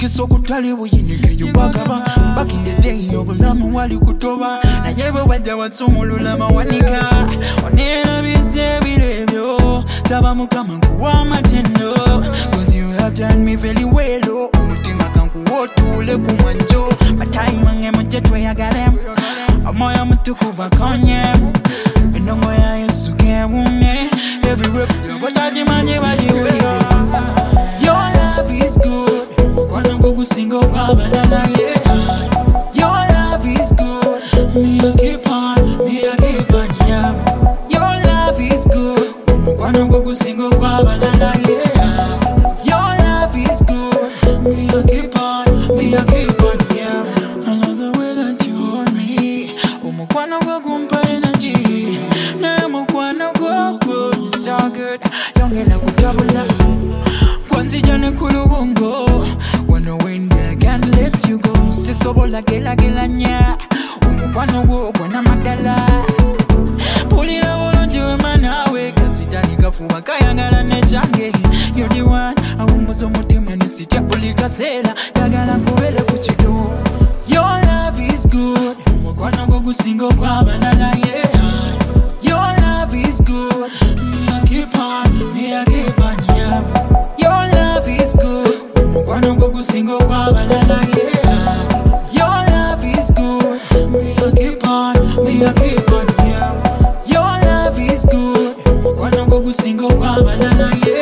mukisa okutali buyinike yubagaba back in the day obulamu wali kutoba naye bwe wajja watsumulula mawanika onera bize birebyo taba mukama nkuwa amatendo cause you have done me very well umutima kankuwotule kumwanjo batayiwa ngemoje tweyagale omoyo mutukuva konye enongo ya Yesu gewune everywhere botajimanye baliwera. Your love is good mukwano gugusinga okwabalala yeah. Your love is good me a keep on yeah. Your love is good mukwano gugusinga okwabalala yeah. Your love is good me a keep on yeah. I love the way that you hold me umukwano gugumpa energy na mukwano gugu so good yongela kutabula kwanzijane kulubungo wanna win I can't let you go sisobola gela nya umukwano gugu na magala pulira bulungi wema nawe kasitani kafuba kayagala nechange you're the one awumbuza omutima nesitya buli kaseera yagala nkubere ku kido. Your love is good umukwano gugusinga okwabalala yeah. Your love is good me a keep on yeah. Your love is good umukwano gugusinga okwabalala yeah. Your love is good me a keep on yeah. Your love is good umukwano gugusinga okwabalala yeah.